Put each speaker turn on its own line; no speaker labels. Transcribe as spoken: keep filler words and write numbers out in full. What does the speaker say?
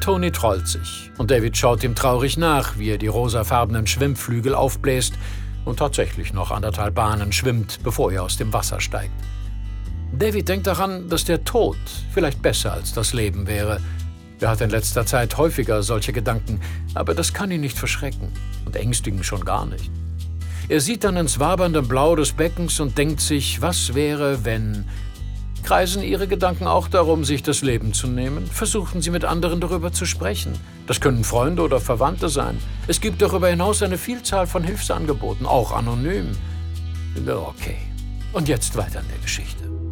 Tony trollt sich und David schaut ihm traurig nach, wie er die rosafarbenen Schwimmflügel aufbläst und tatsächlich noch anderthalb Bahnen schwimmt, bevor er aus dem Wasser steigt. David denkt daran, dass der Tod vielleicht besser als das Leben wäre. Er hat in letzter Zeit häufiger solche Gedanken, aber das kann ihn nicht verschrecken und ängstigen schon gar nicht. Er sieht dann ins wabernde Blau des Beckens und denkt sich, was wäre, wenn... Kreisen Ihre Gedanken auch darum, sich das Leben zu nehmen? Versuchen Sie mit anderen darüber zu sprechen. Das können Freunde oder Verwandte sein. Es gibt darüber hinaus eine Vielzahl von Hilfsangeboten, auch anonym. Okay, und jetzt weiter in der Geschichte.